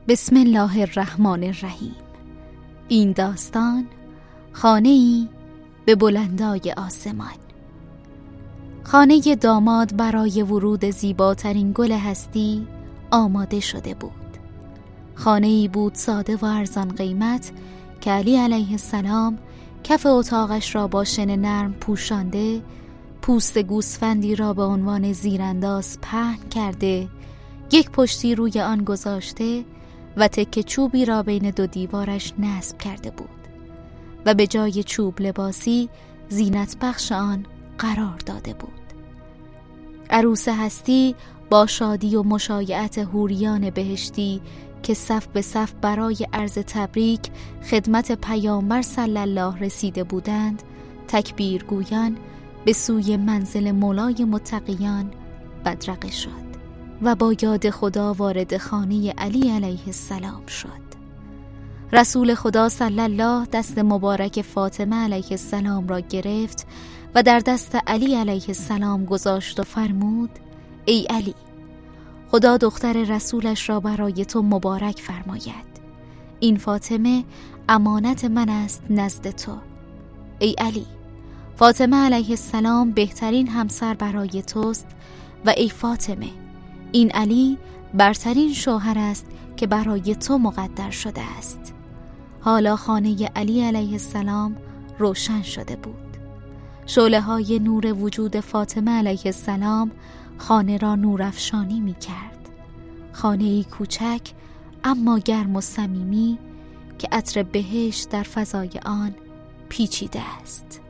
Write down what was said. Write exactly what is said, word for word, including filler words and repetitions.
بسم الله الرحمن الرحیم. این داستان خانه‌ای به بلندای آسمان. خانه داماد برای ورود زیباترین گل هستی آماده شده بود. خانه‌ای بود ساده و ارزان قیمت که علی علیه السلام کف اتاقش را با شن نرم پوشانده، پوست گوسفندی را به عنوان زیرانداز پهن کرده، یک پشتی روی آن گذاشته و تکه چوبی را بین دو دیوارش نصب کرده بود و به جای چوب لباسی زینت بخش آن قرار داده بود. عروس هستی با شادی و مشایعت حوریان بهشتی که صف به صف برای عرض تبریک خدمت پیامبر صلی الله رسیده بودند، تکبیرگویان به سوی منزل مولای متقیان بدرقه شد و با یاد خدا وارد خانه علی علیه السلام شد. رسول خدا صلی الله دست مبارک فاطمه علیه السلام را گرفت و در دست علی علیه السلام گذاشت و فرمود: ای علی، خدا دختر رسولش را برای تو مبارک فرماید. این فاطمه امانت من است نزد تو. ای علی، فاطمه علیه السلام بهترین همسر برای توست و ای فاطمه، این علی برترین شوهر است که برای تو مقدر شده است. حالا خانه علی علیه السلام روشن شده بود. شعله های نور وجود فاطمه علیه السلام خانه را نورافشانی می کرد. خانه‌ای کوچک اما گرم و صمیمی که عطر بهشت در فضای آن پیچیده است.